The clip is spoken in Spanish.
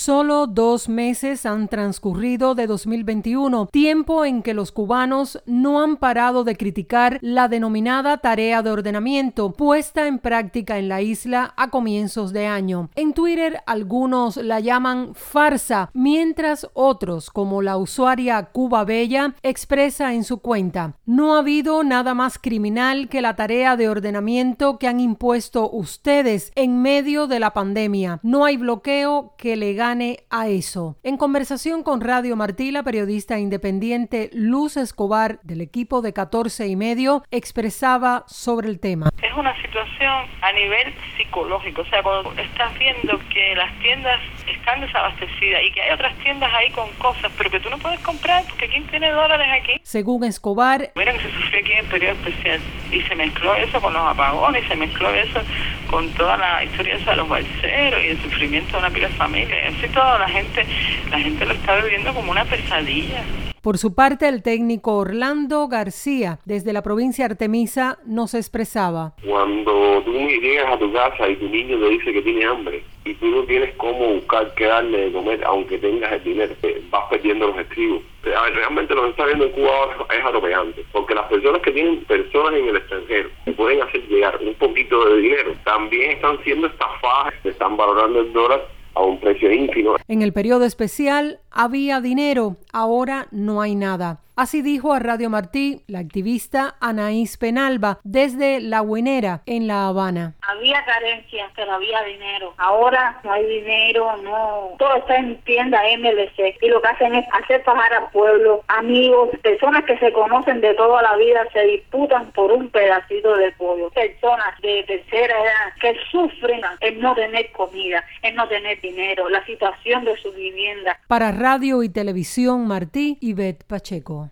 Solo 2 meses han transcurrido de 2021, tiempo en que los cubanos no han parado de criticar la denominada tarea de ordenamiento puesta en práctica en la isla a comienzos de año. En Twitter algunos la llaman farsa, mientras otros, como la usuaria Cuba Bella, expresa en su cuenta: no ha habido nada más criminal que la tarea de ordenamiento que han impuesto ustedes en medio de la pandemia. No hay bloqueo que le gane a eso. En conversación con Radio Martí, la periodista independiente Luz Escobar, del equipo de 14 y medio, expresaba sobre el tema. Es una situación a nivel psicológico, o sea, cuando estás viendo que las tiendas están desabastecidas y que hay otras tiendas ahí con cosas, pero que tú no puedes comprar porque ¿quién tiene dólares aquí? Según Escobar, mira que se sufrió aquí en el periodo especial y se mezcló eso con los apagones, y se mezcló eso con toda la historia esa de los balseros y el sufrimiento de una pila de familia, y así toda la gente lo está viviendo como una pesadilla. Por su parte, el técnico Orlando García, desde la provincia Artemisa, nos expresaba: cuando tú llegas a tu casa y tu niño te dice que tiene hambre y tú no tienes cómo buscar qué darle de comer, aunque tengas el dinero, vas perdiendo los estribos. Realmente lo que está viendo en Cuba ahora es atropellante, porque las personas que tienen personas en el extranjero que pueden hacer llegar un poquito de dinero, también están siendo estafadas, están valorando el dólar a un precio ínfimo. En el periodo especial había dinero, ahora no hay nada. Así dijo a Radio Martí la activista Anaís Penalba desde La Guinera, en La Habana. Había carencia, pero había dinero. Ahora no hay dinero, no. Todo está en tienda MLC y lo que hacen es hacer pagar al pueblo, amigos, personas que se conocen de toda la vida, se disputan por un pedacito de pollo. Personas de tercera edad que sufren el no tener comida, el no tener dinero, la situación de su vivienda. Para Radio y Televisión Martí, Ivette Pacheco.